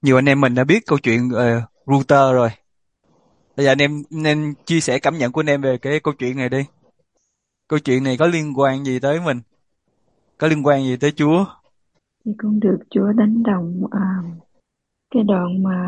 Nhiều anh em mình đã biết câu chuyện router rồi. Bây giờ anh em nên chia sẻ cảm nhận của anh em về cái câu chuyện này đi. Câu chuyện này có liên quan gì tới mình? Có liên quan gì tới Chúa? Thì cũng được Chúa đánh đồng cái đoạn mà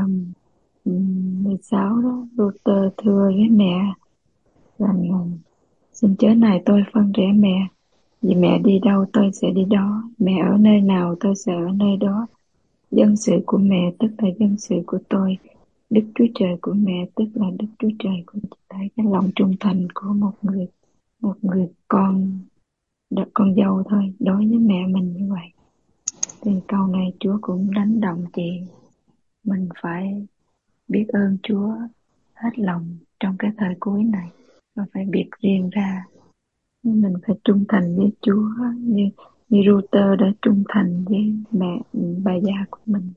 16 đó, Luther thưa với mẹ rằng xin chớ này tôi phân rẽ mẹ, vì mẹ đi đâu tôi sẽ đi đó, mẹ ở nơi nào tôi sẽ ở nơi đó. Dân sự của mẹ tức là dân sự của tôi, Đức Chúa Trời của mẹ tức là Đức Chúa Trời của tôi. Thấy cái lòng trung thành của một người con dâu thôi đối với mẹ mình như vậy. Thì câu này Chúa cũng đánh động chị, mình phải biết ơn Chúa hết lòng trong cái thời cuối này, và phải biệt riêng ra, mình phải trung thành với Chúa như như Luther đã trung thành với mẹ, bà già của mình.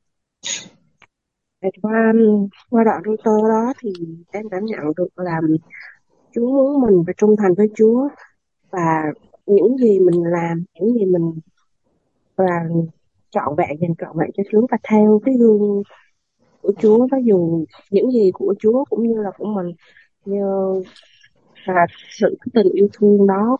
Thì qua đoạn router đó thì em cảm nhận được là Chúa muốn mình phải trung thành với Chúa, và những gì mình làm, những gì mình là trọn vẹn, dành trọn vẹn cho Chúa và theo cái gương của Chúa. Ví dụ những gì của Chúa cũng như là của mình, như là sự tình yêu thương đó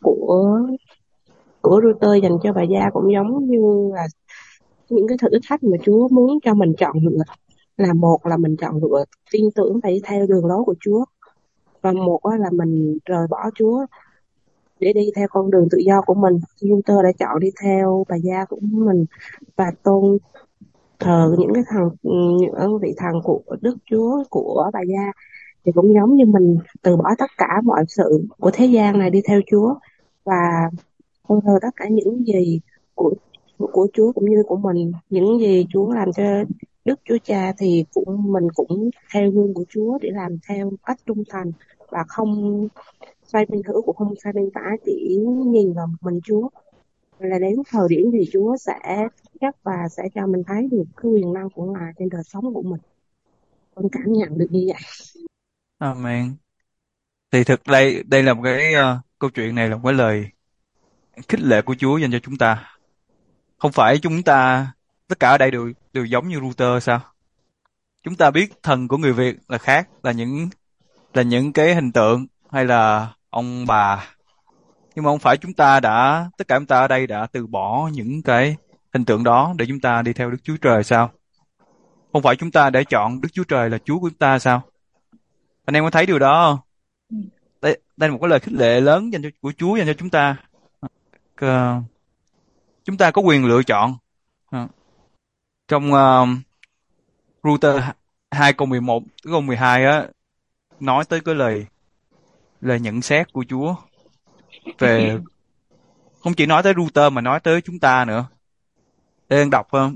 của Router dành cho bà Gia cũng giống như là những cái thử thách mà Chúa muốn cho mình chọn lựa. Là một là mình chọn lựa tin tưởng phải theo đường lối của Chúa, và một á là mình rời bỏ Chúa để đi theo con đường tự do của mình. Luther đã chọn đi theo bà Gia của mình và tôn thờ những cái thần, những vị thần của Đức Chúa, của bà Gia. Thì cũng giống như mình từ bỏ tất cả mọi sự của thế gian này đi theo Chúa, và tôn thờ tất cả những gì của của Chúa cũng như của mình. Những gì Chúa làm cho Đức Chúa Cha thì mình cũng theo gương của Chúa để làm theo cách trung thành, và không sai bên hữu cũng không sai bên phải, chỉ nhìn vào một mình Chúa. Là đến thời điểm thì Chúa sẽ chắc và sẽ cho mình thấy được cái quyền năng của Ngài trên đời sống của mình. Con cảm nhận được như vậy. Amen. Thì thực đây đây là một cái câu chuyện này là một cái lời khích lệ của Chúa dành cho chúng ta. Không phải chúng ta tất cả ở đây đều đều giống như router sao? Chúng ta biết thần của người Việt là khác, là những cái hình tượng hay là ông bà, nhưng mà không phải tất cả chúng ta ở đây đã từ bỏ những cái hình tượng đó để chúng ta đi theo Đức Chúa Trời sao? Không phải chúng ta đã chọn Đức Chúa Trời là Chúa của chúng ta sao? Anh em có thấy điều đó không? Đây là một cái lời khích lệ lớn của Chúa dành cho chúng ta. Ờ, chúng ta có quyền lựa chọn. Ờ, trong Router 2 câu 11 câu 12 á, nói tới cái lời lời nhận xét của Chúa về, không chỉ nói tới Router mà nói tới chúng ta nữa. Để anh đọc không?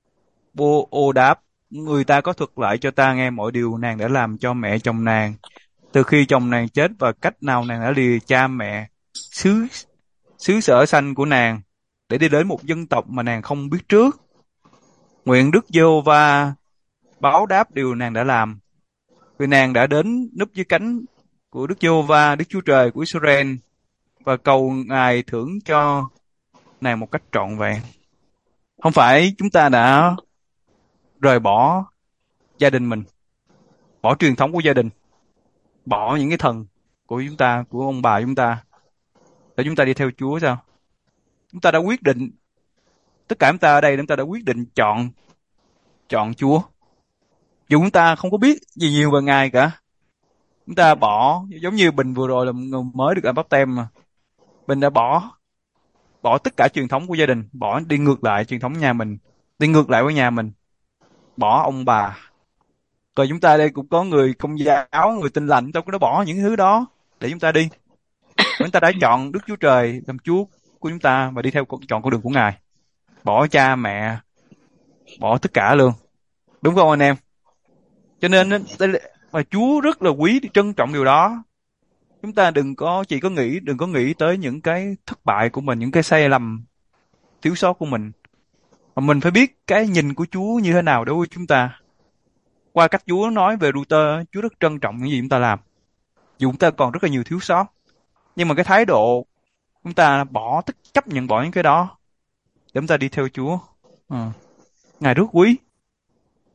Ô đáp, người ta có thuật lại cho ta nghe mọi điều nàng đã làm cho mẹ chồng nàng, từ khi chồng nàng chết, và cách nào nàng đã lìa cha mẹ xứ xứ sở sanh của nàng để đi đến một dân tộc mà nàng không biết trước. Nguyện Đức Giê-hô-va báo đáp điều nàng đã làm, vì nàng đã đến núp dưới cánh của Đức Giê-hô-va, Đức Chúa Trời của Israel, và cầu Ngài thưởng cho nàng một cách trọn vẹn. Không phải chúng ta đã rời bỏ gia đình mình, bỏ truyền thống của gia đình, bỏ những cái thần của chúng ta, của ông bà chúng ta, để chúng ta đi theo Chúa sao? Chúng ta đã quyết định, tất cả chúng ta ở đây chúng ta đã quyết định chọn chọn Chúa. Dù chúng ta không có biết gì nhiều về Ngài cả, chúng ta bỏ, giống như Bình vừa rồi là một người mới được làm báp têm mà. Bình đã bỏ bỏ tất cả truyền thống của gia đình, bỏ đi ngược lại truyền thống nhà mình, đi ngược lại với nhà mình, bỏ ông bà. Rồi chúng ta đây cũng có người Công giáo, người Tin lành, chúng ta cũng đã bỏ những thứ đó để chúng ta đi. Và chúng ta đã chọn Đức Chúa Trời làm Chúa của chúng ta và đi theo chọn con đường của Ngài, bỏ cha mẹ, bỏ tất cả luôn, đúng không anh em? Cho nên á, mà Chúa rất là quý, trân trọng điều đó. Chúng ta đừng có nghĩ tới những cái thất bại của mình, những cái sai lầm, thiếu sót của mình, mà mình phải biết cái nhìn của Chúa như thế nào đối với chúng ta. Qua cách Chúa nói về Luther, Chúa rất trân trọng những gì chúng ta làm, dù chúng ta còn rất là nhiều thiếu sót, nhưng mà cái thái độ chúng ta chấp nhận bỏ những cái đó để chúng ta đi theo Chúa. Ờ, Ngài rất quý.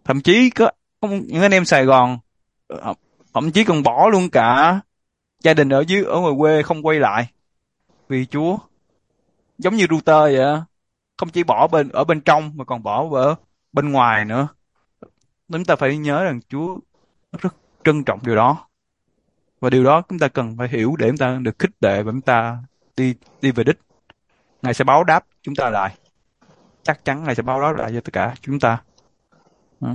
Thậm chí có những anh em Sài Gòn ờ, thậm chí còn bỏ luôn cả gia đình ở ngoài quê không quay lại vì Chúa, giống như router vậy á. Không chỉ bỏ ở bên trong mà còn bỏ ở bên ngoài nữa. Chúng ta phải nhớ rằng Chúa rất trân trọng điều đó, và điều đó chúng ta cần phải hiểu để chúng ta được khích lệ và chúng ta đi đi về đích. Ngài sẽ báo đáp chúng ta lại, chắc chắn Ngài sẽ báo đáp lại cho tất cả chúng ta. Ừ.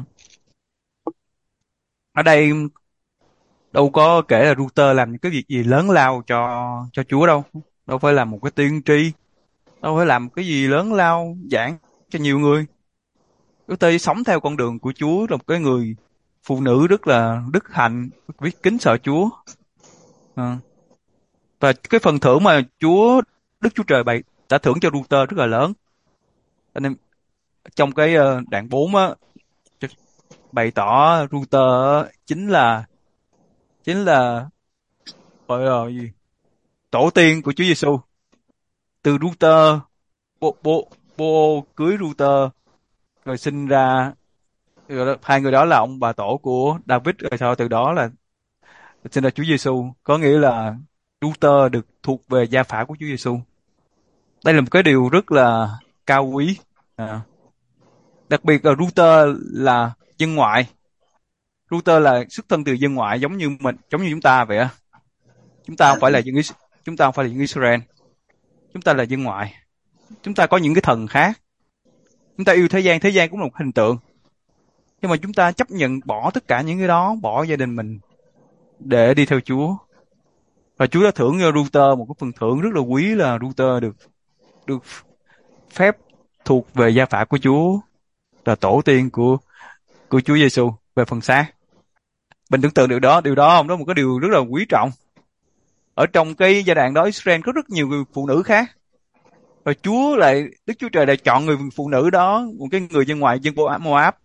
Ở đây đâu có kể là router làm những cái việc gì lớn lao cho Chúa đâu, đâu phải làm một cái tiên tri, đâu phải làm cái gì lớn lao giảng cho nhiều người. Router sống theo con đường của Chúa, là một cái người phụ nữ rất là đức hạnh, biết kính sợ Chúa. Ờ. Và cái phần thưởng mà Đức Chúa Trời đã thưởng cho router rất là lớn. Cho nên trong cái đoạn 4 á, bày tỏ router chính là gọi là gì, tổ tiên của Chúa Giêsu. Từ router, Bo cưới router rồi sinh ra, hai người đó là ông bà tổ của David, rồi sau từ đó là sinh ra Chúa Giêsu. Có nghĩa là router được thuộc về gia phả của Chúa Giêsu. Đây là một cái điều rất là cao quý. À, đặc biệt là router là dân ngoại. Router là xuất thân từ dân ngoại, giống như chúng ta vậy á. Chúng ta không phải là chúng ta không phải là dân Israel. Chúng ta là dân ngoại. Chúng ta có những cái thần khác. Chúng ta yêu thế gian cũng là một hình tượng. Nhưng mà chúng ta chấp nhận bỏ tất cả những cái đó, bỏ gia đình mình để đi theo Chúa. Và Chúa đã thưởng cho router một cái phần thưởng rất là quý, là router được phép thuộc về gia phả của Chúa, là tổ tiên của Chúa Giêsu về phần xác. Mình tưởng tượng điều đó không? Đó là một cái điều rất là quý trọng. Ở trong cái giai đoạn đó, Israel có rất nhiều người phụ nữ khác, và Đức Chúa Trời lại chọn người phụ nữ đó, một cái người dân ngoại, dân Moab,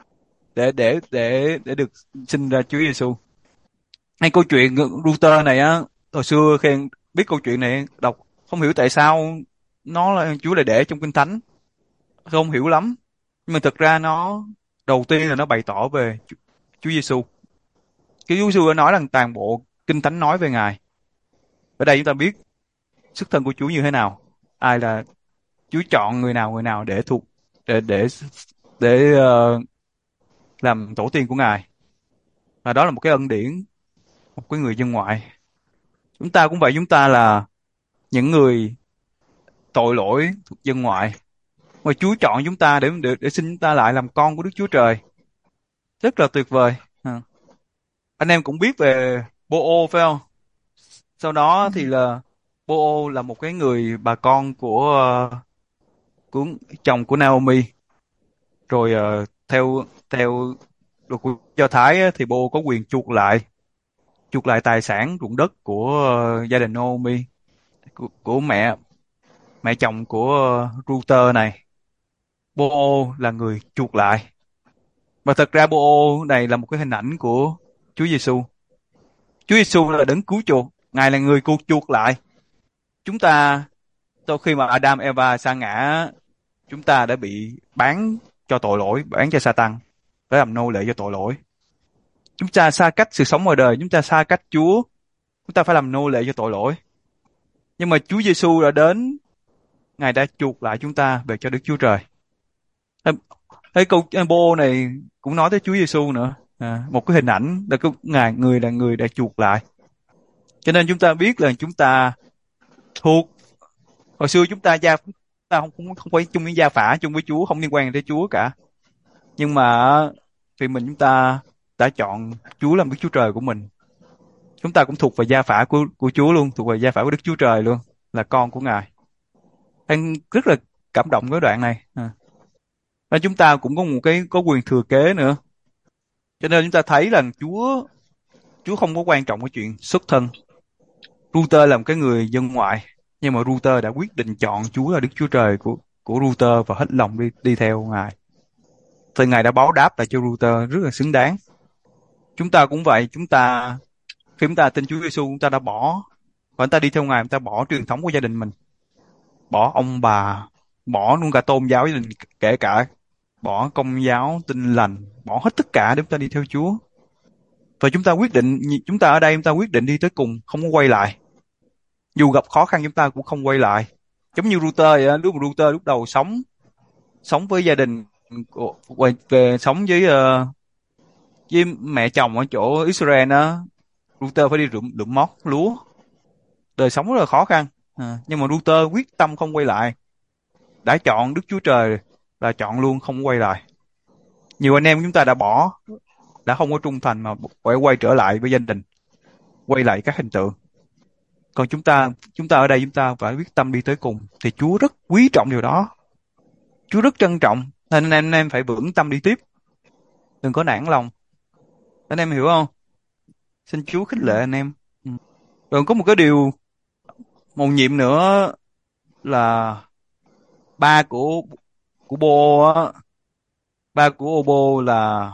để được sinh ra Chúa Giêsu. Hay câu chuyện router này á, hồi xưa khi biết câu chuyện này đọc không hiểu tại sao Chúa lại để trong Kinh Thánh, không hiểu lắm. Nhưng mà thực ra đầu tiên là nó bày tỏ về Chúa Giêsu. Cái Chúa Giêsu đã nói rằng toàn bộ Kinh Thánh nói về Ngài. Ở đây chúng ta biết xuất thân của Chúa như thế nào, ai là Chúa chọn người nào để thuộc để làm tổ tiên của Ngài. Và đó là một cái ân điển, một cái người dân ngoại. Chúng ta cũng vậy, chúng ta là những người tội lỗi thuộc dân ngoại, mà Chúa chọn chúng ta để sinh chúng ta lại làm con của Đức Chúa Trời. Rất là tuyệt vời. À. Anh em cũng biết về Bô-ô phải không? Sau đó thì là Bô-ô là một cái người bà con của chồng của Naomi. Rồi theo theo luật của Do Thái á, thì Bô có quyền chuộc lại tài sản ruộng đất của gia đình Naomi, của mẹ mẹ chồng của Ruther này. Bô là người chuộc lại. Và thật ra Bô này là một cái hình ảnh của Chúa Giêsu. Chúa Giêsu là đấng cứu chuộc, Ngài là người cứu chuộc lại chúng ta. Sau khi mà Adam Eva sa ngã, chúng ta đã bị bán cho tội lỗi, bán cho Satan, để làm nô lệ cho tội lỗi. Chúng ta xa cách sự sống ngoài đời, chúng ta xa cách Chúa, chúng ta phải làm nô lệ cho tội lỗi. Nhưng mà Chúa Giêsu đã đến, Ngài đã chuộc lại chúng ta về cho Đức Chúa Trời. Cái câu Bô này cũng nói tới Chúa Giêsu nữa. Một cái hình ảnh là Ngài là người đã chuộc lại. Cho nên chúng ta biết là chúng ta thuộc, hồi xưa chúng ta không phải chung với gia phả, chung với Chúa, không liên quan tới Chúa cả. Nhưng mà vì chúng ta đã chọn Chúa làm Đức Chúa Trời của mình, chúng ta cũng thuộc về gia phả của Chúa luôn, thuộc về gia phả của Đức Chúa Trời luôn, là con của Ngài. Anh rất là cảm động với đoạn này. Và chúng ta cũng có quyền thừa kế nữa. Cho nên chúng ta thấy là Chúa không có quan trọng cái chuyện xuất thân. Ruther là một cái người dân ngoại, nhưng mà Ruther đã quyết định chọn Chúa là Đức Chúa Trời của Ruther và hết lòng đi theo Ngài. Thì Ngài đã báo đáp lại cho Ruther rất là xứng đáng. Chúng ta cũng vậy, khi chúng ta tin Chúa Giêsu, chúng ta đã bỏ, và chúng ta đi theo Ngài, chúng ta bỏ truyền thống của gia đình mình, bỏ ông bà, bỏ luôn cả tôn giáo gia đình, kể cả bỏ Công giáo Tin lành, bỏ hết tất cả để chúng ta đi theo Chúa. Và chúng ta quyết định, chúng ta ở đây chúng ta quyết định đi tới cùng, không có quay lại. Dù gặp khó khăn chúng ta cũng không quay lại. Giống như Luther vậy á, Luther lúc đầu sống sống với gia đình, quay về sống với mẹ chồng ở chỗ Israel á. Luther phải đi lượm mót lúa, đời sống rất là khó khăn. Nhưng mà Luther quyết tâm không quay lại, đã chọn Đức Chúa Trời là chọn luôn không quay lại. Nhiều anh em chúng ta đã bỏ, đã không có trung thành mà phải quay trở lại với gia đình, quay lại các hình tượng. Còn chúng ta ở đây chúng ta phải quyết tâm đi tới cùng, thì Chúa rất quý trọng điều đó, Chúa rất trân trọng. Nên anh em phải vững tâm đi tiếp, đừng có nản lòng. Anh em hiểu không? Xin Chúa khích lệ anh em. Rồi có một cái điều mầu nhiệm nữa là ba của Bô á, ba của Obo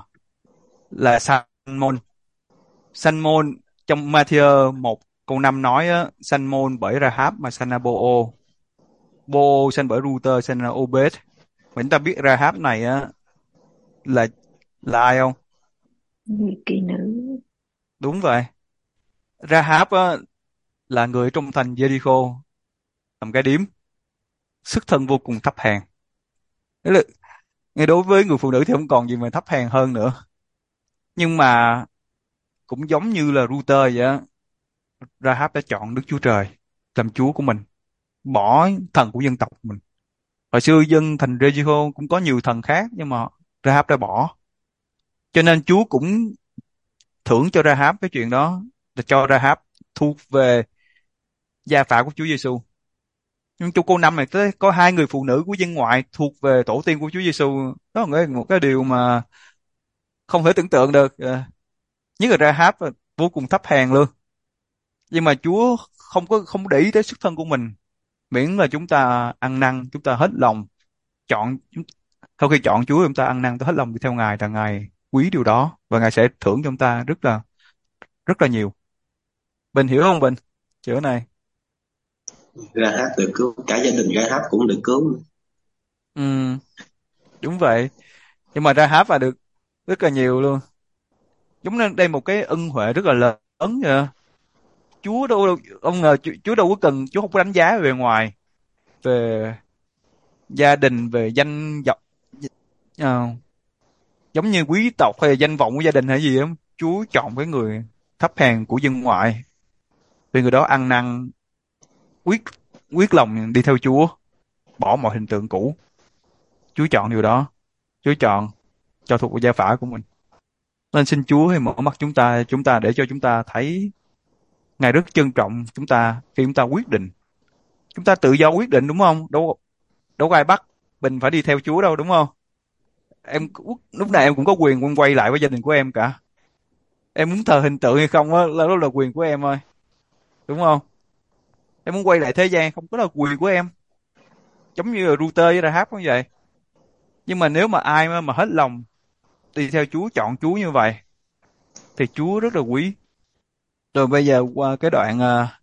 là Salmon. Salmon trong Matthew 1:5 nói á, Salmon bởi Rahab mà sanh ra Bô. Bô sanh bởi Ruther sanh ra Obed. Mà chúng ta biết Rahab này á là ai không? Người kỳ nữ. Đúng vậy. Rahab á là người trong thành Jericho, làm cái điếm, xuất thân vô cùng thấp hèn. Đấy là, ngay đối với người phụ nữ thì không còn gì mà thấp hèn hơn nữa. Nhưng mà cũng giống như là Ruther vậy á, Rahab đã chọn Đức Chúa Trời làm Chúa của mình, bỏ thần của dân tộc mình. Hồi xưa dân thành Jericho cũng có nhiều thần khác, nhưng mà Rahab đã bỏ. Cho nên Chúa cũng thưởng cho Rahab cái chuyện đó, là cho Rahab thuộc về gia phả của Chúa Giêsu. Nhưng trong câu 5 này tới có hai người phụ nữ của dân ngoại thuộc về tổ tiên của Chúa Giêsu. Đó là một cái điều mà không thể tưởng tượng được. Nhất là Rahab vô cùng thấp hèn luôn. Nhưng mà Chúa không để ý tới xuất thân của mình, miễn là chúng ta ăn năn, chúng ta hết lòng chọn. Sau khi chọn Chúa, chúng ta ăn năn, hết lòng đi theo Ngài, là Ngài quý điều đó và Ngài sẽ thưởng cho chúng ta rất là nhiều. Bình hiểu không Bình? Chữ này. Rahab được cứu, cả gia đình Rahab cũng được cứu. Ừ, đúng vậy. Nhưng mà Rahab là được rất là nhiều luôn. Giống như đây một cái ân huệ rất là lớn vậy. Chúa đâu, ông ngờ Chúa đâu có cần, Chúa không có đánh giá về ngoài, về gia đình, về danh vọng, giống như quý tộc hay là danh vọng của gia đình hay gì đó. Chúa chọn cái người thấp hèn của dân ngoại, vì người đó ăn năn, quyết quyết lòng đi theo Chúa, bỏ mọi hình tượng cũ. Chúa chọn điều đó, Chúa chọn cho thuộc về gia phả của mình. Nên xin Chúa hãy mở mắt chúng ta để cho chúng ta thấy Ngài rất trân trọng chúng ta khi chúng ta quyết định. Chúng ta tự do quyết định, đúng không? Đâu có ai bắt mình phải đi theo Chúa đâu, đúng không? Em lúc này em cũng có quyền quay lại với gia đình của em cả. Em muốn thờ hình tượng hay không á, đó là quyền của em thôi, đúng không? Em muốn quay lại thế gian không, có là quyền của em. Giống như là Luther với Rahab cũng vậy. Nhưng mà nếu mà ai mà hết lòng đi theo Chúa, chọn Chúa như vậy, thì Chúa rất là quý. Rồi bây giờ qua cái đoạn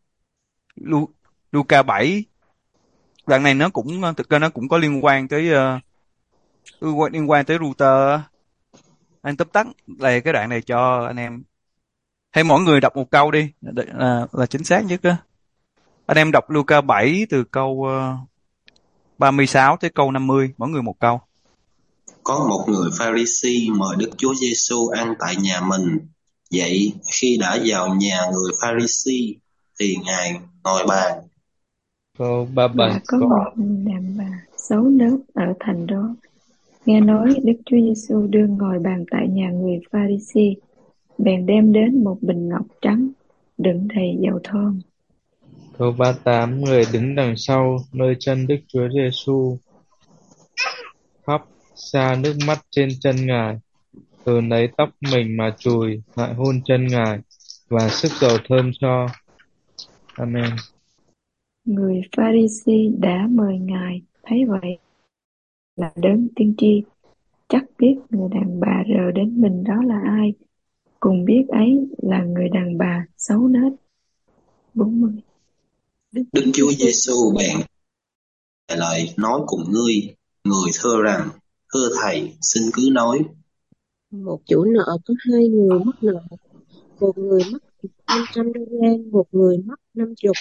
Luca 7. Đoạn này nó cũng thực ra nó cũng có liên quan tới liên quan tới Luther. Anh tóm tắt là cái đoạn này cho anh em. Hay mỗi người đọc một câu đi, là chính xác nhất á. Anh em đọc Luca 7 từ câu 36 tới câu 50, mỗi người một câu. Có một người Pharisee mời Đức Chúa Giêsu ăn tại nhà mình. Vậy khi đã vào nhà người Pharisee thì Ngài ngồi bàn. Câu 37. Và có một đàn bà xấu nết ở thành đó, nghe nói Đức Chúa Giêsu đương ngồi bàn tại nhà người Pha-ri-si, bèn đem đến một bình ngọc trắng đựng đầy dầu thơm. Câu 38. Người đứng đằng sau nơi chân Đức Chúa Giêsu khóc xa nước mắt trên chân Ngài, rồi lấy tóc mình mà chùi, lại hôn chân Ngài và sức dầu thơm cho. Amen. Người Pha-ri-si đã mời Ngài, thấy vậy là đấng tiên tri, chắc biết người đàn bà rờ đến mình đó là ai, cùng biết ấy là người đàn bà xấu nết. 40. Đức Chúa Giêsu bèn lại nói cùng người thưa rằng Thưa thầy, xin cứ nói. Một chủ nợ có hai người mắc nợ, một người mắc 500 đô la, một người mắc 50.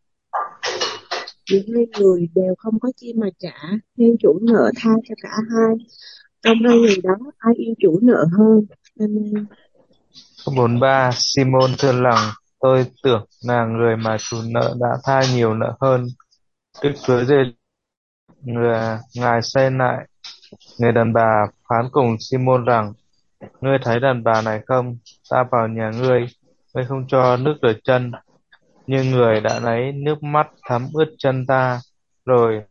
Vì hai người đều không có chi mà trả, nên chủ nợ tha cho cả hai. Trong hai người đó, ai yêu chủ nợ hơn? Amen. Câu 43. Simon thưa rằng, tôi tưởng là người mà chủ nợ đã tha nhiều nợ hơn. Đức Chúa Giêsu ngài xây lại người đàn bà, phán cùng Simon rằng, ngươi thấy đàn bà này không? Ta vào nhà ngươi, ngươi không cho nước rửa chân, nhưng người đã lấy nước mắt thấm ướt chân ta, rồi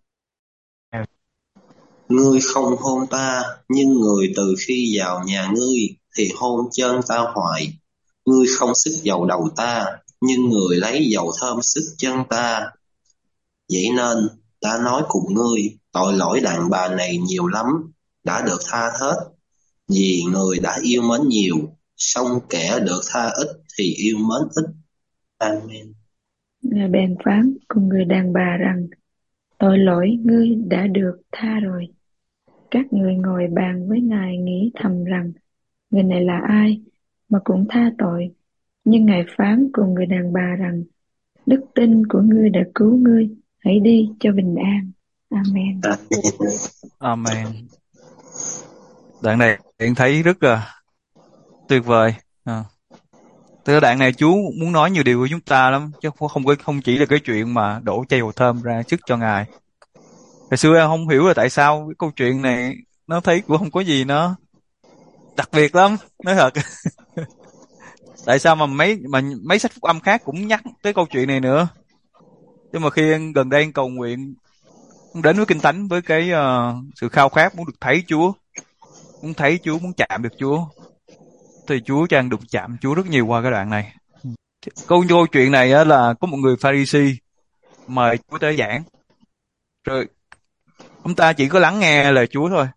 Ngươi không hôn ta, nhưng người từ khi vào nhà ngươi thì hôn chân ta hoài. Ngươi không xức dầu đầu ta, nhưng người lấy dầu thơm xức chân ta. Vậy nên, ta nói cùng ngươi, tội lỗi đàn bà này nhiều lắm, đã được tha hết, vì người đã yêu mến nhiều, song kẻ được tha ít thì yêu mến ít. Amen. Ngài bèn phán cùng người đàn bà rằng, tội lỗi ngươi đã được tha rồi. Các người ngồi bàn với Ngài nghĩ thầm rằng, người này là ai mà cũng tha tội. Nhưng Ngài phán cùng người đàn bà rằng, đức tin của ngươi đã cứu ngươi, hãy đi cho bình an. Amen. Amen. Amen. Đoạn này bạn thấy rất là tuyệt vời. Từ đoạn này Chúa muốn nói nhiều điều với chúng ta lắm, chứ không chỉ là cái chuyện mà đổ chay dầu thơm ra sức cho Ngài. Hồi xưa em không hiểu là tại sao cái câu chuyện này nó thấy cũng không có gì nó đặc biệt lắm, nói thật. Tại sao mà mấy sách phúc âm khác cũng nhắc tới câu chuyện này nữa. Nhưng mà khi em gần đây em cầu nguyện, em đến với Kinh Thánh với cái sự khao khát muốn được thấy Chúa, muốn thấy Chúa, muốn chạm được Chúa, thì Chúa cho em được chạm Chúa rất nhiều qua cái đoạn này. Câu chuyện này á, là có một người Pharisee mời Chúa tới giảng, rồi ông ta chỉ có lắng nghe lời Chúa thôi,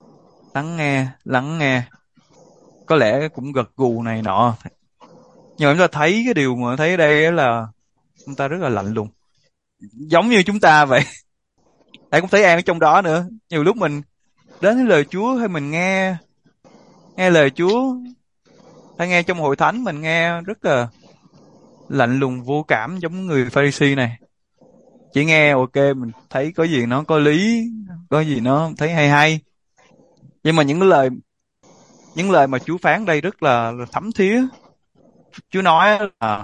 lắng nghe, có lẽ cũng gật gù này nọ, nhưng mà chúng ta thấy cái điều mà thấy ở đây á là ông ta rất là lạnh lùng, giống như chúng ta vậy. Tại cũng thấy An ở trong đó nữa. Nhiều lúc mình đến với lời Chúa hay mình nghe lời Chúa, hay nghe trong hội thánh mình nghe rất là lạnh lùng vô cảm, giống người Pharisee này. Chỉ nghe ok, mình thấy có gì nó có lý, có gì nó thấy hay hay, nhưng mà những lời mà Chúa phán đây rất là thấm thía. Chúa nói là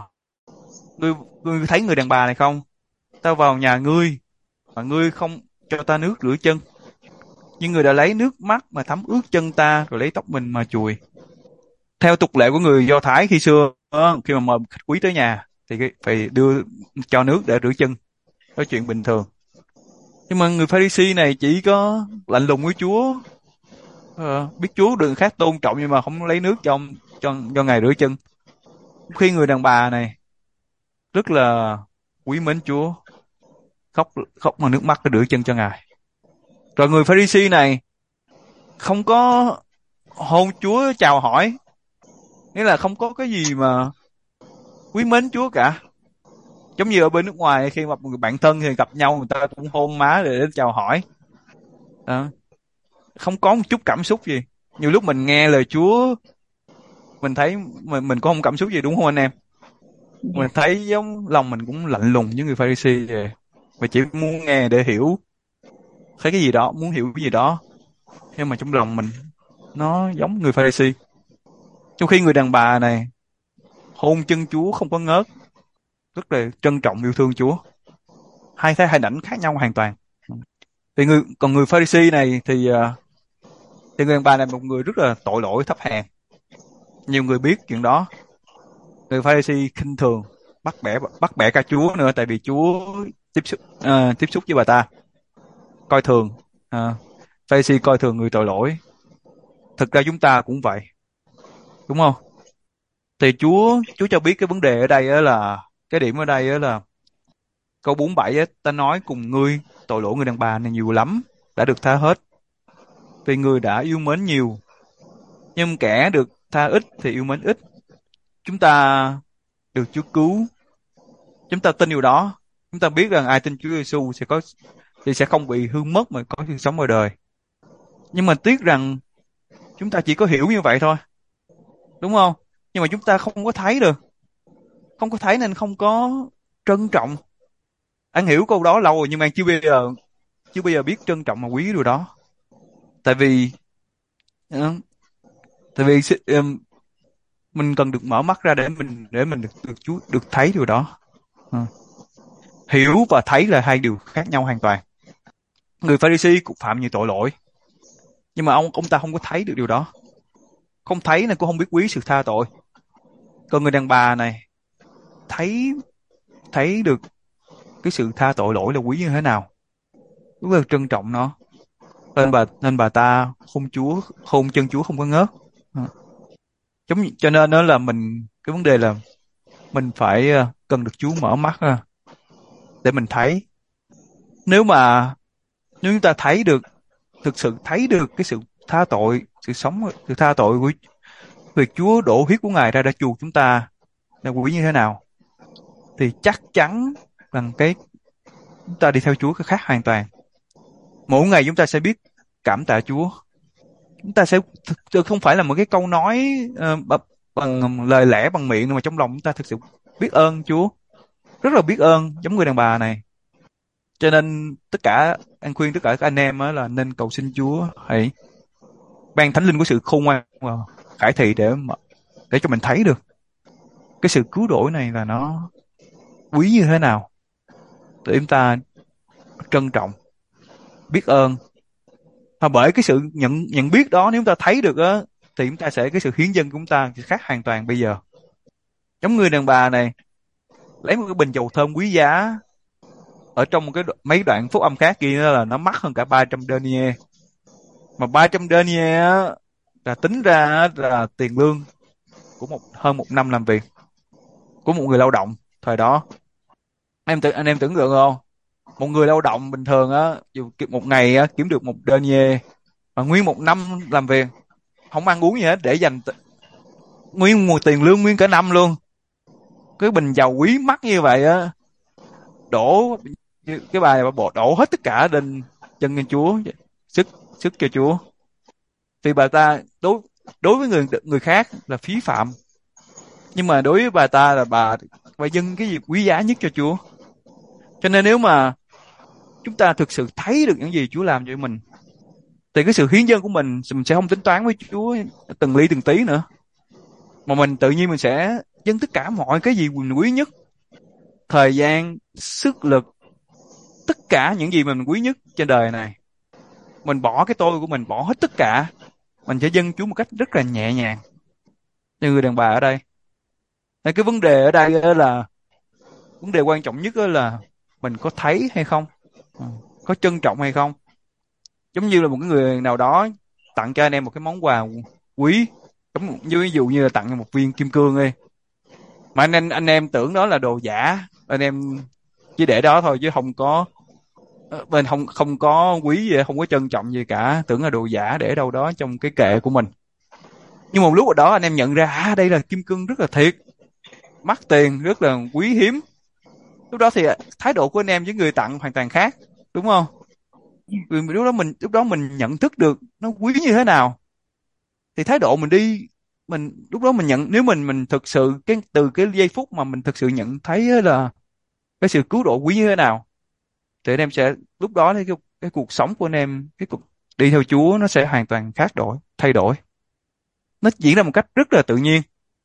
ngươi thấy người đàn bà này không? Tao vào nhà ngươi mà ngươi không cho ta nước rửa chân, nhưng người đã lấy nước mắt mà thấm ướt chân ta, rồi lấy tóc mình mà chùi. Theo tục lệ của người Do Thái khi xưa, khi mà mời khách quý tới nhà thì phải đưa cho nước để rửa chân, đó chuyện bình thường. Nhưng mà người Pharisee này chỉ có lạnh lùng với Chúa, biết Chúa được khác tôn trọng nhưng mà không lấy nước cho ngài rửa chân. Khi người đàn bà này rất là quý mến Chúa, khóc khóc mà nước mắt để rửa chân cho ngài. Rồi người Pharisee này không có hôn Chúa chào hỏi, nghĩa là không có cái gì mà quý mến Chúa cả. Giống như ở bên nước ngoài khi mà một người bạn thân thì gặp nhau người ta cũng hôn má để đến chào hỏi. Đó. Không có một chút cảm xúc gì. Nhiều lúc mình nghe lời Chúa mình thấy mình có không cảm xúc gì, đúng không anh em? Mình thấy giống lòng mình cũng lạnh lùng với người Pharisee vậy. Mình chỉ muốn nghe để hiểu, thấy cái gì đó, muốn hiểu cái gì đó, nhưng mà trong lòng mình nó giống người Pharisee. Trong khi người đàn bà này hôn chân Chúa không có ngớt, rất là trân trọng yêu thương Chúa. Hai ảnh khác nhau hoàn toàn. Còn người Pharisee này thì người đàn bà này một người rất là tội lỗi thấp hèn. Nhiều người biết chuyện đó. Người Pharisee khinh thường, bắt bẻ cả Chúa nữa, tại vì Chúa tiếp xúc với bà ta, coi thường. Pharisee coi thường người tội lỗi. Thực ra chúng ta cũng vậy, đúng không? Thì Chúa cho biết cái vấn đề ở đây là cái điểm ở đây là câu 47 á, ta nói cùng ngươi tội lỗi người đàn bà này nhiều lắm, đã được tha hết, vì người đã yêu mến nhiều, nhưng kẻ được tha ít thì yêu mến ít. Chúng ta được Chúa cứu, chúng ta tin điều đó, chúng ta biết rằng ai tin Chúa Giêsu sẽ không bị hư mất mà có sự sống ở đời. Nhưng mà tiếc rằng chúng ta chỉ có hiểu như vậy thôi, đúng không? Nhưng mà chúng ta không có thấy được, không có thấy nên không có trân trọng. Anh hiểu câu đó lâu rồi nhưng mà anh chưa bao giờ biết trân trọng và quý điều đó. Tại vì ờ, tại vì mình cần được mở mắt ra để mình được Chúa được thấy điều đó. Ờ. Hiểu và thấy là hai điều khác nhau hoàn toàn. Người Pharisee cũng phạm nhiều tội lỗi, nhưng mà ông ta không có thấy được điều đó, không thấy nên cũng không biết quý sự tha tội. Còn người đàn bà này thấy thấy được cái sự tha tội lỗi là quý như thế nào, rất là trân trọng nó. Nên bà ta hôn chân Chúa không có ngớt. Ờ. Cho nên đó là cái vấn đề là mình phải cần được Chúa mở mắt ra để mình thấy. Nếu mà nếu chúng ta thực sự thấy được cái sự tha tội, sự tha tội của việc Chúa đổ huyết của Ngài ra đã chuộc chúng ta là quý như thế nào, thì chắc chắn rằng chúng ta đi theo Chúa cái khác hoàn toàn. Mỗi ngày chúng ta sẽ biết cảm tạ Chúa. Chúng ta sẽ không phải là một cái câu nói bằng lời lẽ bằng miệng, mà trong lòng chúng ta thực sự biết ơn Chúa, rất là biết ơn, giống người đàn bà này. Cho nên anh khuyên tất cả các anh em á là nên cầu xin Chúa hãy ban thánh linh của sự khôn ngoan và khải thị để cho mình thấy được cái sự cứu rỗi này là nó quý như thế nào, để chúng ta trân trọng, biết ơn. Và bởi cái sự nhận biết đó, nếu chúng ta thấy được á, thì chúng ta cái sự hiến dâng của chúng ta sẽ khác hoàn toàn bây giờ. Giống người đàn bà này lấy một cái bình dầu thơm quý giá, ở trong mấy đoạn phúc âm khác kia là nó mắc hơn cả 300 denier. Mà 300 denier á, là tính ra á, là tiền lương của hơn một năm làm việc của một người lao động thời đó. Anh em tưởng tượng không? Một người lao động bình thường á, dù một ngày á, kiếm được một denier, mà nguyên một năm làm việc không ăn uống gì hết để dành nguyên một tiền lương nguyên cả năm luôn. Cái bình dầu quý mắc như vậy á, đổ cái bà này bà đổ hết tất cả lên chân lên Chúa, sức sức cho Chúa. Thì bà ta đối với người khác là phí phạm, nhưng mà đối với bà ta là bà dâng cái gì quý giá nhất cho Chúa. Cho nên nếu mà chúng ta thực sự thấy được những gì Chúa làm cho mình, thì cái sự hiến dâng của mình sẽ không tính toán với Chúa từng ly từng tí nữa, mà mình tự nhiên mình sẽ dâng tất cả mọi cái gì mình quý nhất, thời gian, sức lực, tất cả những gì mà mình quý nhất trên đời này. Mình bỏ cái tôi của mình, bỏ hết tất cả, mình sẽ dâng Chúa một cách rất là nhẹ nhàng, như người đàn bà ở đây. Nên cái vấn đề ở đây á là vấn đề quan trọng nhất là mình có thấy hay không. Ừ. Có trân trọng hay không. Giống như là một cái người nào đó tặng cho anh em một cái món quà quý, giống như ví dụ như là tặng một viên kim cương đi, mà anh em tưởng đó là đồ giả, anh em chỉ để đó thôi chứ không có bên không không có quý gì, không có trân trọng gì cả, tưởng là đồ giả để đâu đó trong cái kệ của mình. Nhưng một lúc ở đó anh em nhận ra đây là kim cương rất là thiệt, mắc tiền, rất là quý hiếm. Lúc đó thì thái độ của anh em với người tặng hoàn toàn khác, đúng không? Vì lúc đó mình nhận thức được nó quý như thế nào, thì thái độ mình đi, lúc đó mình nhận, nếu mình thực sự từ cái giây phút mà mình thực sự nhận thấy á là cái sự cứu độ quý như thế nào, thì anh em sẽ lúc đó thì cái cuộc sống của anh em, cái cuộc đi theo Chúa nó sẽ hoàn toàn thay đổi, nó diễn ra một cách rất là tự nhiên.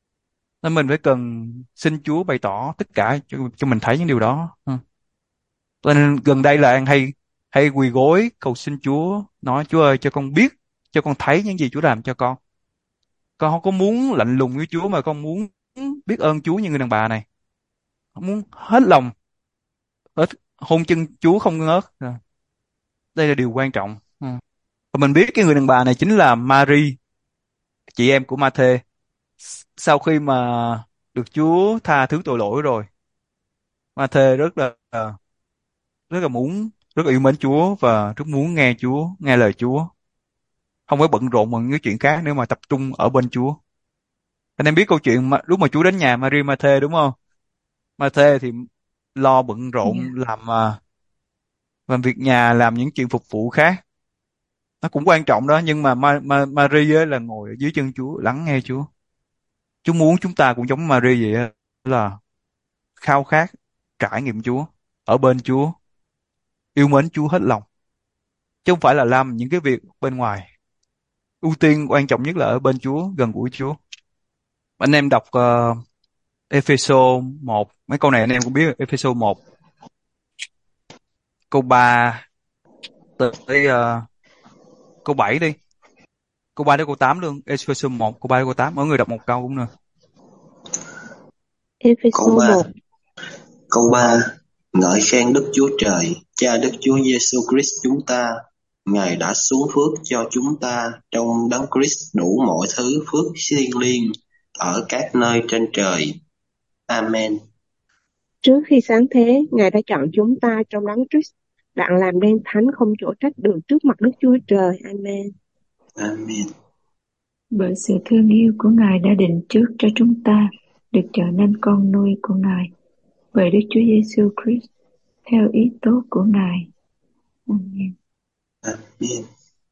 Nên mình phải cần xin Chúa bày tỏ tất cả cho mình thấy những điều đó. Ừ. Cho nên gần đây là anh hay hay quỳ gối cầu xin Chúa, nói Chúa ơi cho con biết, cho con thấy những gì Chúa làm cho con. Con không có muốn lạnh lùng với Chúa, mà con muốn biết ơn Chúa như người đàn bà này, con muốn hết lòng, hôn chân Chúa không ngớt. Rồi, đây là điều quan trọng. Ừ. Và mình biết cái người đàn bà này chính là Mary, chị em của Ma-thê. Sau khi mà được Chúa tha thứ tội lỗi rồi, Ma-thê rất là yêu mến Chúa và rất muốn nghe Chúa, nghe lời Chúa, không phải bận rộn bằng những chuyện khác nữa mà tập trung ở bên Chúa. Anh em biết câu chuyện mà lúc mà Chúa đến nhà Mary Ma-thê đúng không? Ma-thê thì lo bận rộn Dạ. làm việc nhà, làm những chuyện phục vụ khác. nó cũng quan trọng đó, nhưng mà Maria là ngồi ở dưới chân Chúa lắng nghe Chúa. Chúa muốn chúng ta cũng giống Maria vậy á, là khao khát trải nghiệm Chúa, ở bên Chúa, yêu mến Chúa hết lòng, chứ không phải là làm những cái việc bên ngoài. Ưu tiên quan trọng nhất là ở bên Chúa, gần gũi Chúa. Anh em đọc Epheso 1, mấy câu này anh em cũng biết. Epheso 1 câu 3 tới câu 7 đi, câu 3 đến câu 8 luôn. Epheso 1 câu 3 đến câu 8, mỗi người đọc một câu cũng được. Câu Epheso 3 1. Câu 3: Ngợi khen Đức Chúa Trời, Cha Đức Chúa Giêsu Christ chúng ta. Ngài đã xuống phước cho chúng ta trong Đấng Christ đủ mọi thứ phước thiêng liêng ở các nơi trên trời. Amen. Trước khi sáng thế, Ngài đã chọn chúng ta trong Đấng Christ, đặng làm nên thánh không chỗ trách được trước mặt Đức Chúa Trời. Amen. Amen. Bởi sự thương yêu của Ngài đã định trước cho chúng ta được trở nên con nuôi của Ngài bởi Đức Chúa Giêsu Christ theo ý tốt của Ngài. Amen. Amen.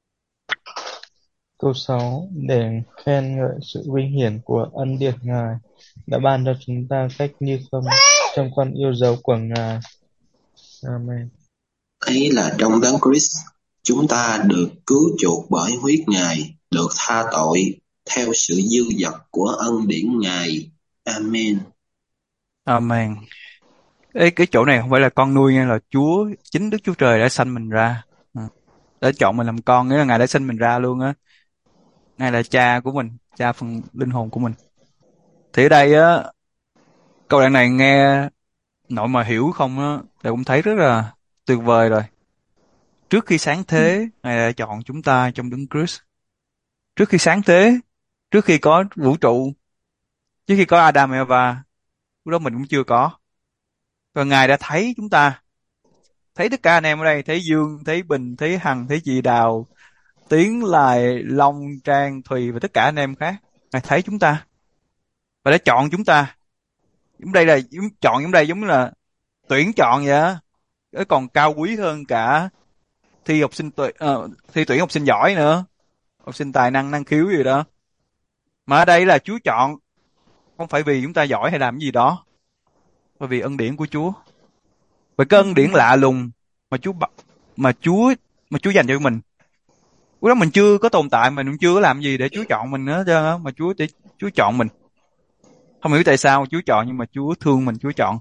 Câu 6: Để khen ngợi sự vinh hiển của ân điển Ngài đã ban cho chúng ta cách như không trong con yêu dấu của Ngài. Amen. Ấy là trong Đấng Christ chúng ta được cứu chuộc bởi huyết Ngài, được tha tội theo sự dư dật của ân điển Ngài. Amen. Amen. Cái chỗ này không phải là con nuôi nha, là Chúa, chính Đức Chúa Trời đã sanh mình ra, đã chọn mình làm con, nghĩa là Ngài đã sinh mình ra luôn á. Ngài là cha của mình, cha phần linh hồn của mình. Thì ở đây á, câu đoạn này nghe nội mà hiểu không á, thì cũng thấy rất là tuyệt vời rồi. Trước khi sáng thế, Ngài đã chọn chúng ta trong Đấng Christ. Trước khi sáng thế, trước khi có vũ trụ, trước khi có Adam và Eva, lúc đó mình cũng chưa có. Và Ngài đã thấy chúng ta, thấy tất cả anh em ở đây, thấy Dương, thấy Bình, thấy Hằng, thấy chị Đào, Tiến, Lại, Long, Trang, Thùy và tất cả anh em khác. Ngài thấy chúng ta và đã chọn chúng ta. Giống đây là chọn, giống đây giống như là tuyển chọn vậy á. Cái còn cao quý hơn cả thi học sinh thi tuyển học sinh giỏi nữa, học sinh tài năng năng khiếu gì đó. Mà ở đây là Chúa chọn, không phải vì chúng ta giỏi hay làm cái gì đó, mà vì ân điển của Chúa. Và cái ân điển lạ lùng mà mà Chúa mà Chúa dành cho mình. Lúc đó mình chưa có tồn tại, mình cũng chưa có làm gì để Chúa chọn mình nữa trơn á, mà Chúa chọn mình. Không hiểu tại sao Chúa chọn, nhưng mà Chúa thương mình, Chúa chọn.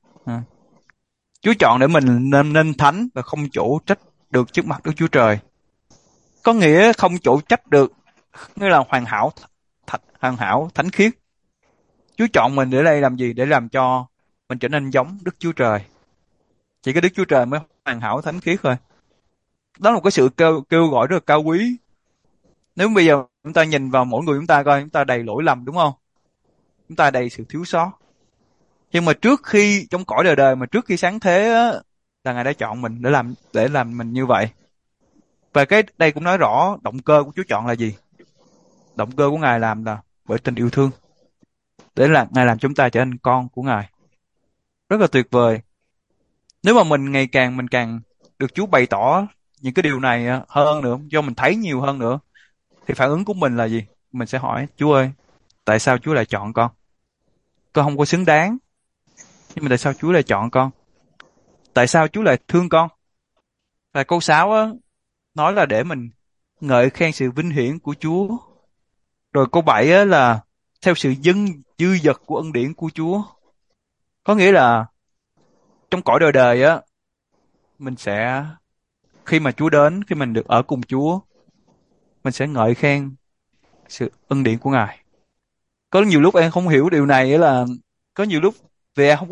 Chúa chọn để mình nên thánh và không chỗ trách được trước mặt Đức Chúa Trời. Có nghĩa không chỗ trách được, nghĩa là hoàn hảo, thánh khiết. Chúa chọn mình để đây làm gì? Để làm cho mình trở nên giống Đức Chúa Trời. Chỉ có Đức Chúa Trời mới hoàn hảo, thánh khiết thôi. Đó là một cái sự kêu gọi rất là cao quý. Nếu bây giờ chúng ta nhìn vào mỗi người chúng ta coi, chúng ta đầy lỗi lầm đúng không? Chúng ta đầy sự thiếu sót. Nhưng mà trước khi trong cõi đời đời mà trước khi sáng thế á, là Ngài đã chọn mình để làm mình như vậy. Và cái đây cũng nói rõ động cơ của Chúa chọn là gì? Động cơ của Ngài làm là bởi tình yêu thương. Để là Ngài làm chúng ta trở thành con của Ngài. Rất là tuyệt vời. Nếu mà mình càng được Chúa bày tỏ những cái điều này hơn nữa, cho mình thấy nhiều hơn nữa, thì phản ứng của mình là gì? Mình sẽ hỏi Chúa ơi, tại sao Chúa lại chọn con? Con không có xứng đáng, nhưng mà tại sao Chúa lại chọn con? Tại sao Chúa lại thương con? Và câu 6 á, nói là để mình ngợi khen sự vinh hiển của Chúa. Rồi câu 7 á, là theo sự dư dật của ân điển của Chúa. Có nghĩa là trong cõi đời đời á, mình sẽ, khi mà Chúa đến, khi mình được ở cùng Chúa, mình sẽ ngợi khen sự ân điển của Ngài. Có nhiều lúc em không hiểu điều này, là có nhiều lúc vì em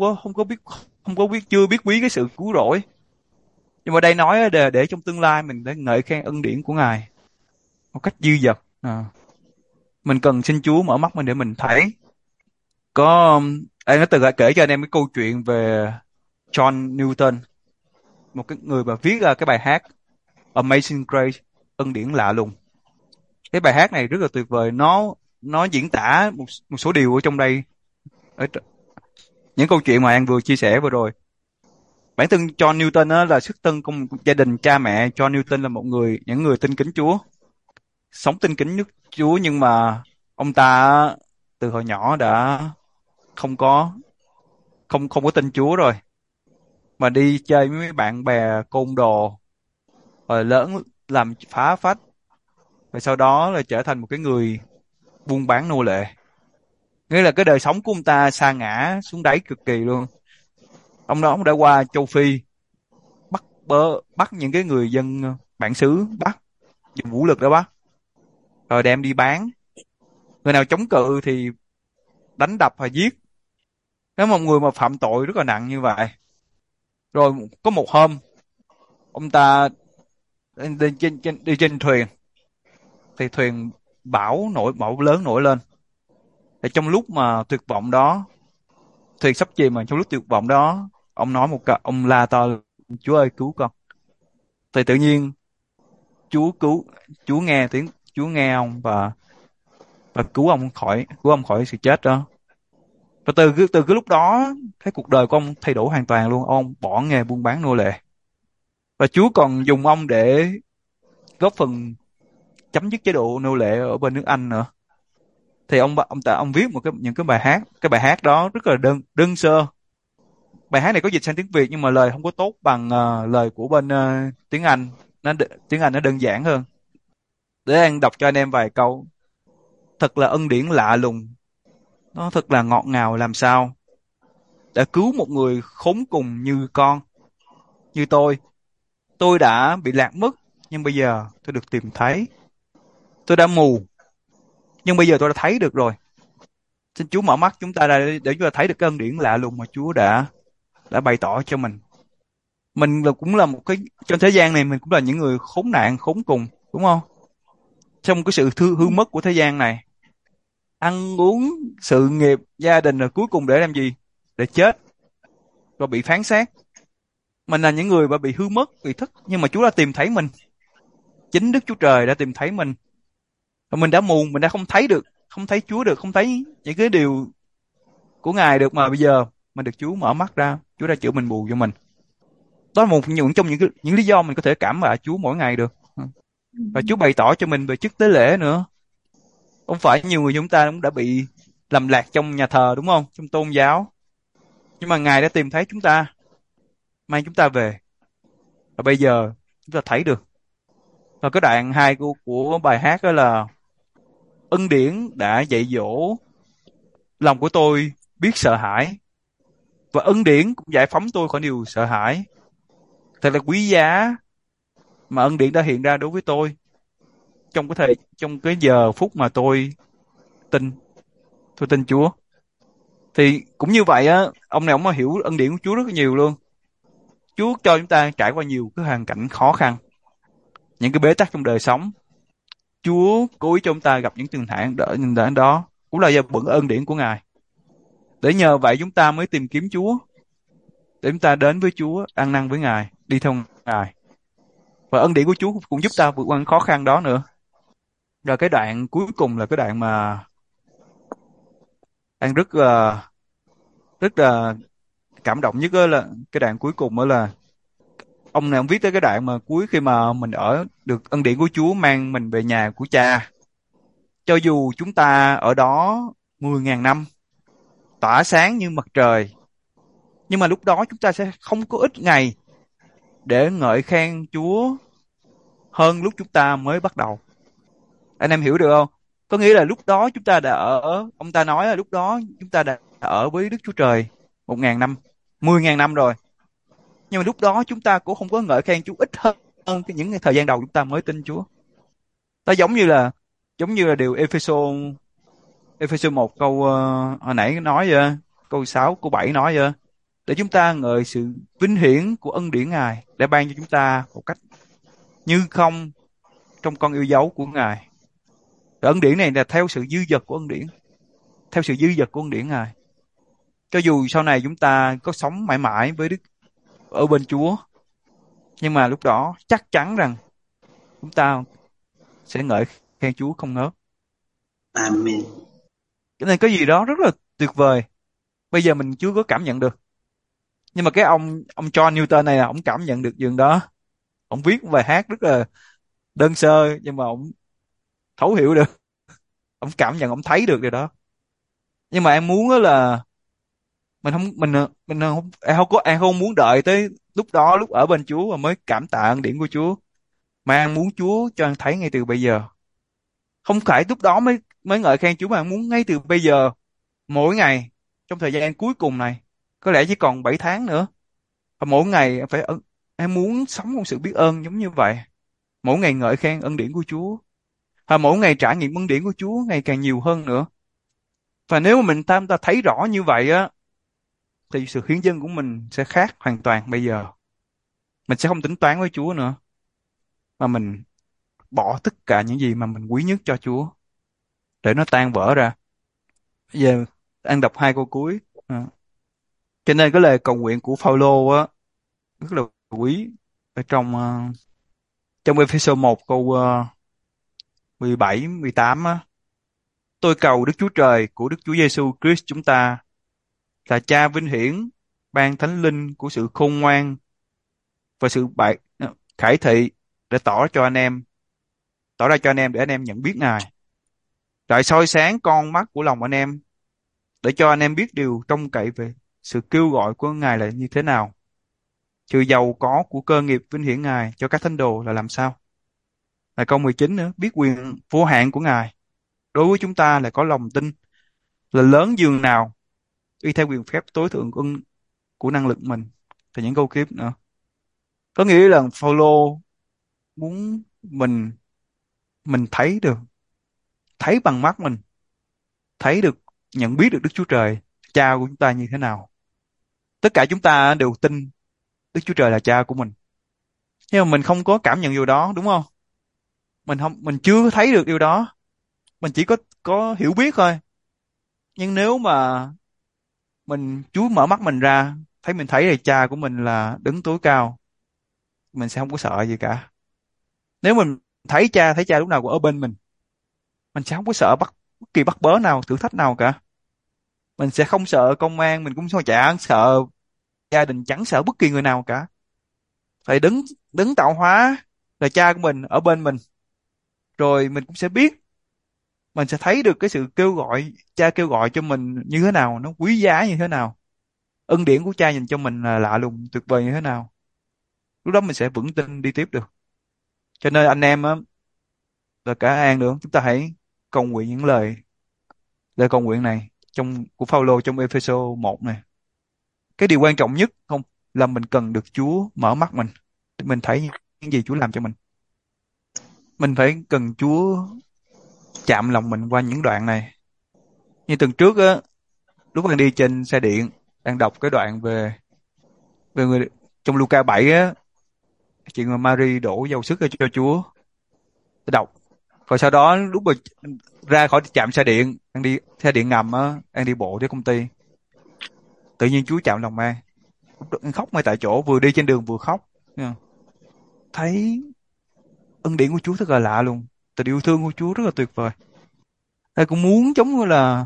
chưa biết quý cái sự cứu rỗi. Nhưng mà đây nói để trong tương lai mình để ngợi khen ân điển của Ngài một cách dư dật. Mình cần xin Chúa mở mắt mình để mình thấy. Có anh đã từng kể cho anh em cái câu chuyện về John Newton, một cái người mà viết ra cái bài hát Amazing Grace, ân điển lạ lùng. Cái bài hát này rất là tuyệt vời, nó diễn tả một số điều ở trong đây, những câu chuyện mà anh vừa chia sẻ vừa rồi. Bản thân John Newton á, là xuất thân của một gia đình, cha mẹ John Newton là những người tin kính Chúa, sống tin kính nước Chúa, nhưng mà ông ta á, từ hồi nhỏ đã không có không có tin Chúa rồi, mà đi chơi với mấy bạn bè côn đồ, rồi lớn làm phá phách, và sau đó là trở thành một cái người buôn bán nô lệ. Nghĩa là cái đời sống của ông ta sa ngã xuống đáy cực kỳ luôn. Ông đã qua châu Phi, bắt những cái người dân bản xứ, dùng vũ lực đó bắt, rồi đem đi bán. Người nào chống cự thì đánh đập và giết. Nếu một người mà phạm tội rất là nặng như vậy, rồi có một hôm ông ta đi trên thuyền, thì thuyền bão lớn nổi lên. Thì trong lúc mà tuyệt vọng đó, thuyền sắp chìm, mà trong lúc tuyệt vọng đó, ông la to: Chúa ơi cứu con. Thì tự nhiên Chúa cứu Chúa nghe tiếng Chúa nghe ông, và cứu ông khỏi sự chết đó. Và từ cái lúc đó, cái cuộc đời của ông thay đổi hoàn toàn luôn. Ông bỏ nghề buôn bán nô lệ, và Chúa còn dùng ông để góp phần chấm dứt chế độ nô lệ ở bên nước Anh nữa. Thì ông viết những cái bài hát. Cái bài hát đó rất là đơn sơ. Bài hát này có dịch sang tiếng Việt, nhưng mà lời không có tốt bằng lời của bên tiếng Anh. Tiếng Anh nó đơn giản hơn. Để anh đọc cho anh em vài câu. Thật là ân điển lạ lùng, nó thật là ngọt ngào làm sao, đã cứu một người khốn cùng như như tôi. Tôi đã bị lạc mất, nhưng bây giờ tôi được tìm thấy. Tôi đã mù, nhưng bây giờ tôi đã thấy được rồi. Xin Chúa mở mắt chúng ta ra để chúng ta thấy được cái ân điển lạ lùng mà Chúa đã bày tỏ cho mình. Cũng là một cái, trong thế gian này mình cũng là những người khốn nạn khốn cùng, đúng không? Trong cái sự hư mất của thế gian này, ăn uống, sự nghiệp, gia đình, rồi cuối cùng để làm gì? Để chết, rồi bị phán xét. Mình là những người mà bị hư mất, bị thất, nhưng mà Chúa đã tìm thấy mình. Chính Đức Chúa Trời đã tìm thấy mình. Và mình đã mù, mình đã không thấy được, không thấy Chúa được, không thấy những cái điều của Ngài được, mà bây giờ mình được Chúa mở mắt ra, Chúa đã chữa mình bù cho mình. Đó là trong những lý do mình có thể cảm tạ Chúa mỗi ngày được. Và Chúa bày tỏ cho mình về chức tế lễ nữa. Không phải nhiều người chúng ta cũng đã bị lầm lạc trong nhà thờ, đúng không? Trong tôn giáo. Nhưng mà Ngài đã tìm thấy chúng ta, mang chúng ta về. Và bây giờ chúng ta thấy được. Và cái đoạn 2 của bài hát đó là: ân điển đã dạy dỗ lòng của tôi biết sợ hãi, và ân điển cũng giải phóng tôi khỏi điều sợ hãi. Thật là quý giá mà ân điển đã hiện ra đối với tôi trong cái giờ phút mà tin tôi tin Chúa. Thì cũng như vậy á, ông này ông hiểu ân điển của Chúa rất là nhiều luôn. Chúa cho chúng ta trải qua nhiều cái hoàn cảnh khó khăn, những cái bế tắc trong đời sống. Chúa cố ý cho chúng ta gặp những tình trạng đỡ đó, cũng là do bận ân điển của Ngài. Để nhờ vậy chúng ta mới tìm kiếm Chúa, để chúng ta đến với Chúa, ăn năn với Ngài, đi theo Ngài. Và ân điển của Chúa cũng giúp ta vượt qua những khó khăn đó nữa. Rồi cái đoạn cuối cùng là cái đoạn mà anh rất là cảm động nhất, đó là cái đoạn cuối cùng. Đó là ông này ông viết tới cái đoạn mà cuối, khi mà mình ở được ân điển của Chúa mang mình về nhà của Cha. Cho dù chúng ta ở đó 10.000 năm, tỏa sáng như mặt trời, nhưng mà lúc đó chúng ta sẽ không có ít ngày để ngợi khen Chúa hơn lúc chúng ta mới bắt đầu. Anh em hiểu được không? Có nghĩa là lúc đó chúng ta ông ta nói là lúc đó chúng ta đã ở với Đức Chúa Trời 1.000 năm, 10.000 năm rồi. Nhưng mà lúc đó chúng ta cũng không có ngợi khen Chúa ít hơn những cái thời gian đầu chúng ta mới tin Chúa. Nó giống như là điều Ephesos 1 câu hồi nãy nói vậy, câu 6 câu 7 nói vậy. Để chúng ta ngợi sự vinh hiển của ân điển Ngài để ban cho chúng ta một cách như không trong con yêu dấu của Ngài. Và ân điển này là theo sự dư dật của ân điển, theo sự dư dật của ân điển Ngài. Cho dù sau này chúng ta có sống mãi mãi với Đức ở bên Chúa, nhưng mà lúc đó chắc chắn rằng chúng ta sẽ ngợi khen Chúa không ngớt. Amen. Cho nên có gì đó rất là tuyệt vời. Bây giờ mình chưa có cảm nhận được. Nhưng mà cái ông John Newton này là ông cảm nhận được chuyện đó. Ông viết một bài hát rất là đơn sơ nhưng mà ông thấu hiểu được, ông cảm nhận, ông thấy được điều đó. Nhưng mà em muốn á là mình không, em không muốn đợi tới lúc đó, lúc ở bên Chúa mà mới cảm tạ ân điển của Chúa, mà em muốn Chúa cho em thấy ngay từ bây giờ. Không phải lúc đó mới mới ngợi khen Chúa, mà em muốn ngay từ bây giờ, mỗi ngày trong thời gian cuối cùng này, có lẽ chỉ còn 7 tháng nữa, và mỗi ngày em phải em muốn sống một sự biết ơn giống như vậy, mỗi ngày ngợi khen ân điển của Chúa, và mỗi ngày trải nghiệm ân điển của Chúa ngày càng nhiều hơn nữa. Và nếu mà ta thấy rõ như vậy á, thì sự hiến dâng của mình sẽ khác hoàn toàn bây giờ. Mình sẽ không tính toán với Chúa nữa, mà mình bỏ tất cả những gì mà mình quý nhất cho Chúa để nó tan vỡ ra. Giờ anh đọc hai câu cuối. À. Cho nên cái lời cầu nguyện của Phaolô á rất là quý, ở trong Ephesos 1 câu 17 18 á: tôi cầu Đức Chúa Trời của Đức Chúa Giêsu Christ chúng ta, là Cha vinh hiển, ban thánh linh của sự khôn ngoan và sự khải thị, để tỏ ra cho anh em để anh em nhận biết Ngài, lại soi sáng con mắt của lòng anh em, để cho anh em biết điều trông cậy về sự kêu gọi của Ngài là như thế nào, sự giàu có của cơ nghiệp vinh hiển Ngài cho các thánh đồ là làm sao. Là câu 19 nữa: biết quyền vô hạn của Ngài đối với chúng ta là có lòng tin là lớn dường nào, y theo quyền phép tối thượng của năng lực mình. Thì những câu kiếp nữa có nghĩa là Phaolô muốn mình thấy được, thấy bằng mắt mình, thấy được, nhận biết được Đức Chúa Trời, Cha của chúng ta như thế nào. Tất cả chúng ta đều tin Đức Chúa Trời là Cha của mình, nhưng mà mình không có cảm nhận điều đó, đúng không? Mình chưa thấy được điều đó, mình chỉ có hiểu biết thôi. Nhưng nếu mà Chúa mở mắt mình ra, mình thấy là Cha của mình là đấng tối cao, mình sẽ không có sợ gì cả. Nếu mình thấy Cha lúc nào cũng ở bên mình sẽ không có sợ bất kỳ bắt bớ nào, thử thách nào cả. Mình sẽ không sợ công an, mình cũng chẳng sợ gia đình, chẳng sợ bất kỳ người nào cả. Phải đứng đứng tạo hóa là Cha của mình ở bên mình, rồi mình cũng sẽ biết, mình sẽ thấy được cái sự kêu gọi, Cha kêu gọi cho mình như thế nào, nó quý giá như thế nào, ân điển của Cha dành cho mình là lạ lùng tuyệt vời như thế nào. Lúc đó mình sẽ vững tin đi tiếp được. Cho nên anh em á, và cả An nữa, chúng ta hãy cầu nguyện những lời lời cầu nguyện này của Phaolô trong Ephesos 1 này. Cái điều quan trọng nhất không là mình cần được Chúa mở mắt mình để mình thấy những gì Chúa làm cho mình. Mình phải cần Chúa chạm lòng mình qua những đoạn này. Như tuần trước á, lúc đang đi trên xe điện, đang đọc cái đoạn về về người trong Luca 7 á, chuyện mà Mary đổ dầu sức cho Chúa. Tôi đọc. Rồi sau đó lúc mà ra khỏi trạm xe điện, đang đi xe điện ngầm á, đang đi bộ đến công ty, tự nhiên Chúa chạm lòng An. Lúc đó An khóc ngay tại chỗ, vừa đi trên đường vừa khóc. Nghe. Thấy ân điển của Chúa thật là lạ luôn, tình yêu thương của Chúa rất là tuyệt vời. Thầy cũng muốn giống như là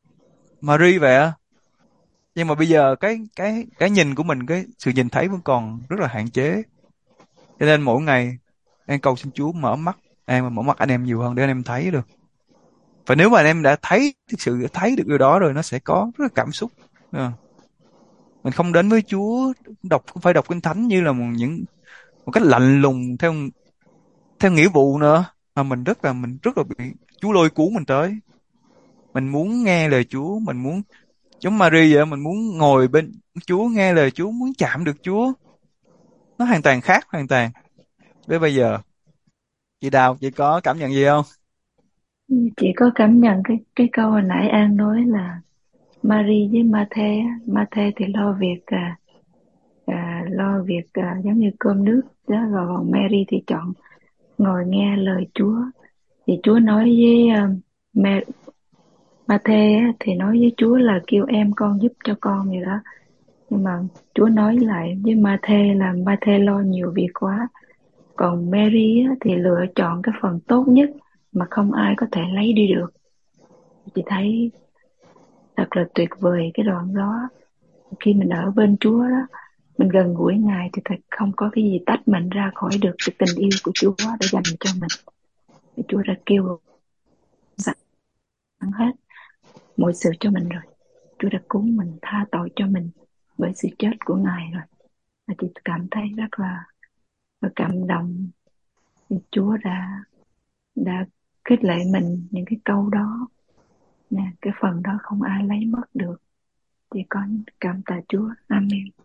Mary vậy á, nhưng mà bây giờ cái nhìn của mình, cái sự nhìn thấy vẫn còn rất là hạn chế. Cho nên mỗi ngày An cầu xin Chúa mở mắt An, và mở mắt anh em nhiều hơn để anh em thấy được. Và nếu mà anh em đã thực sự thấy được điều đó rồi, nó sẽ có rất là cảm xúc. Ờ. Mình không đến với Chúa không phải đọc kinh thánh như là một cách lạnh lùng theo theo nghĩa vụ nữa, mà mình rất là bị Chúa lôi cuốn mình tới. Mình muốn nghe lời Chúa, mình muốn giống Maria vậy, mình muốn ngồi bên Chúa nghe lời Chúa, muốn chạm được Chúa. Nó hoàn toàn khác, hoàn toàn với bây giờ. Chị Đào, chị có cảm nhận gì không? Chị có cảm nhận cái câu hồi nãy An nói là Mary với Mathe á. Mathe thì lo việc giống như cơm nước đó, rồi còn Mary thì chọn ngồi nghe lời Chúa. Thì Chúa nói với Mathe á, thì nói với Chúa là kêu em con giúp cho con vậy đó. Nhưng mà Chúa nói lại với Mathe là Mathe lo nhiều việc quá, còn Mary á, thì lựa chọn cái phần tốt nhất mà không ai có thể lấy đi được. Chị thấy thật là tuyệt vời cái đoạn đó. Khi mình ở bên Chúa đó, mình gần gũi Ngài thì thật không có cái gì tách mình ra khỏi được cái tình yêu của Chúa đã dành cho mình. Thì Chúa đã kêu sẵn hết mọi sự cho mình rồi. Chúa đã cứu mình, tha tội cho mình bởi sự chết của Ngài rồi. Và chị cảm thấy rất là cảm động vì Chúa đã khích lệ mình những cái câu đó nè, cái phần đó không ai lấy mất được, chỉ có cảm tạ Chúa. Amen.